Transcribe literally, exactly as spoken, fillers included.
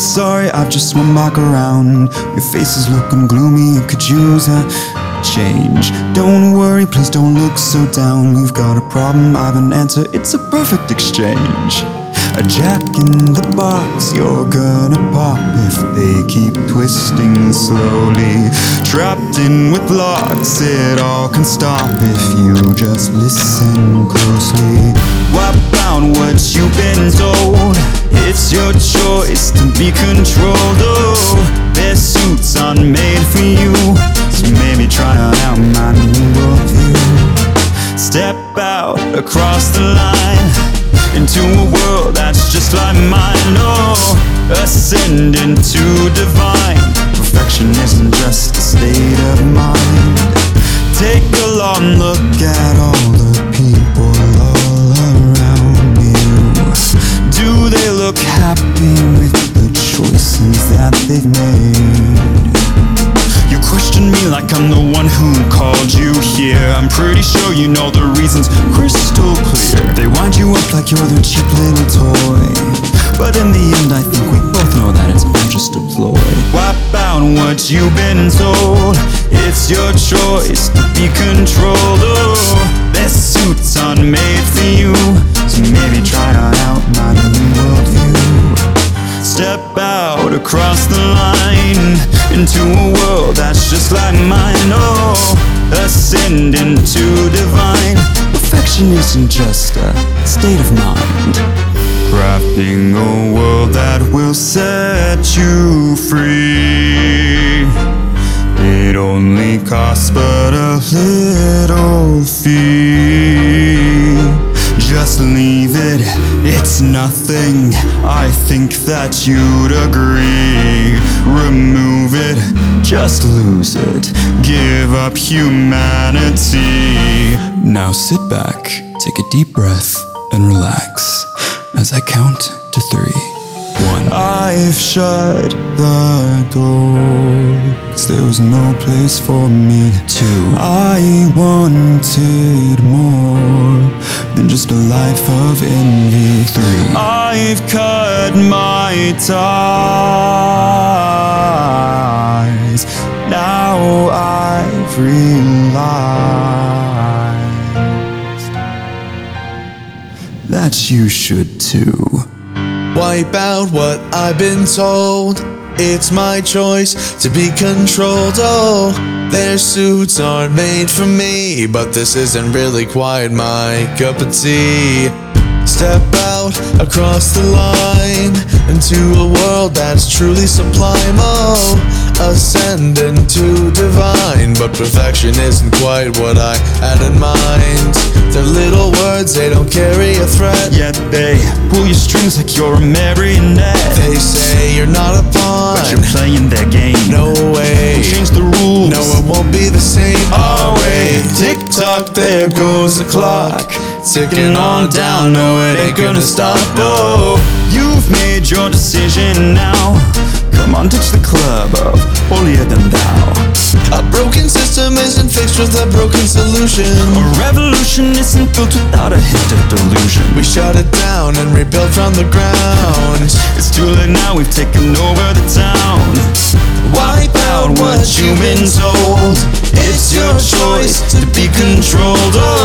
sorry, I've just swum back around. Your face is looking gloomy, you could use a change. Don't worry, please don't look so down. We've got a problem, I've an answer, it's a perfect exchange. A jack in the box, you're gonna pop if they keep twisting slowly. Trapped in with locks, it all can stop if you just listen closely. What about what you've been told? It's your choice to be controlled. Oh, their suits aren't made for you, so maybe try out my new worldview. Step out across the line into a world that's just like mine. Oh, ascend into divine. Perfection isn't just a state of mind. Take a long look at all the people all around you. Do they look happy with the choices that they've made? You question me like I'm the one who called you here. I'm pretty sure you know the reasons crystal clear. They wind you up like you're their cheap little toy, but in the end I think we both know that it's all just a ploy. Wipe out what you've been told. It's your choice to be controlled. Oh, their suits aren't made for you, so maybe try out my new worldview. Step out across the line into a world that's just like mine. Oh, ascend into divine. Perfection isn't just a state of mind. Crafting a world that will set you free. It only costs but a little fee. Just leave it, it's nothing. I think that you'd agree. Remove it, just lose it. Give up humanity. Now sit back, take a deep breath, and relax as I count to three. One. I've shut the door, 'cause there was no place for me. Two. I wanted more than just a life of envy. Three. I've cut my ties. Now I've realized that you should too. Wipe out what I've been told. It's my choice to be controlled. Oh, their suits aren't made for me, but this isn't really quite my cup of tea. Step out across the line into a world that's truly sublime. Oh, ascend into divine, but perfection isn't quite what I had in mind. They're little words, they don't carry a threat, yet they pull your strings like you're a marionette. They say you're not a pawn, but you're playing their game. No way, we'll change the rules. No, it won't be the same. Oh wait, tick tock, there goes the clock, ticking on down. No, it ain't gonna stop. Oh, you've made your decision now. Come on, ditch the club of holier than thou. A broken system isn't fixed with a broken solution. A revolution isn't built without a hint of delusion. We shut it down and rebuild from the ground. It's too late now, we've taken over the town. Wipe out what you've been told. It's your choice to be controlled. Oh,